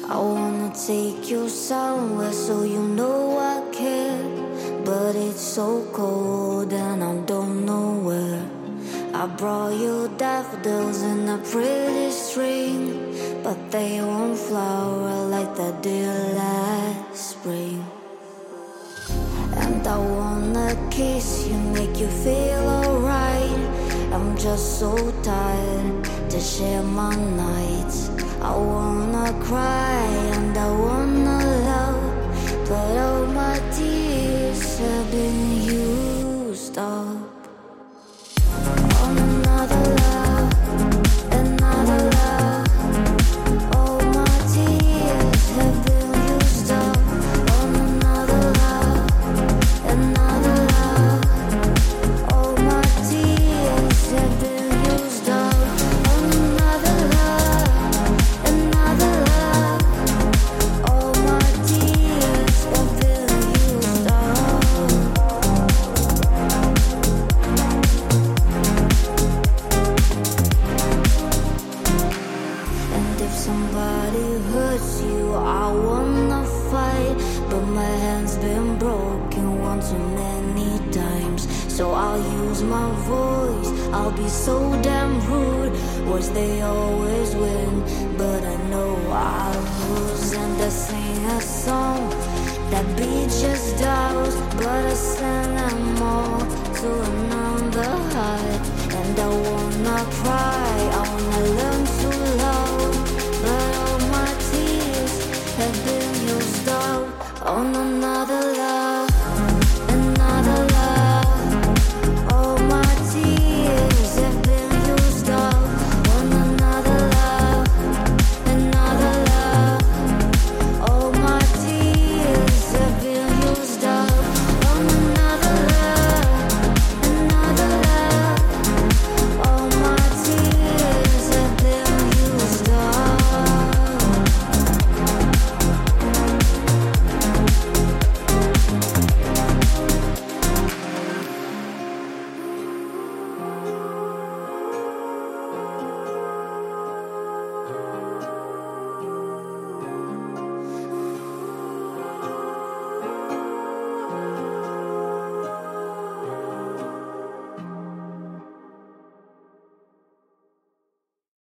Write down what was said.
I wanna take you somewhere so you know I care. But it's so cold and I don't know where. I brought you daffodils in a pretty string, but they won't flower like they did last spring. And I wanna kiss you, make you feel alright. I'm just so tired to share my nights. I wanna cry and I wanna love, but all my tears have been used up on another love, another love. All my tears have been used up on another love, another love. All my tears have been used up on another love, another love. All my tears have been used up. And if somebody hurts you, I wanna fight, but my hand's been broken one too many times. So I'll use my voice, I'll be so damn rude. Words they always win, but I know I'll lose. And I sing a song that beat just dies, but I send them all to another heart. And I wanna cry, I wanna learn to love, but all my tears have been used up on another